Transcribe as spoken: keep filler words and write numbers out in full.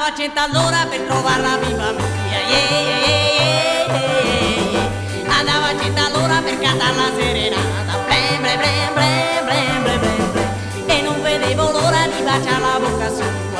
a cento all'ora per trovarla viva mia, yeah, yeah, yeah, yeah, yeah. Andavo a cento all'ora per cantare la serenata, blem, blem, blem, blem, blem, blem, blem, blem. E non vedevo l'ora di baciare la bocca sua.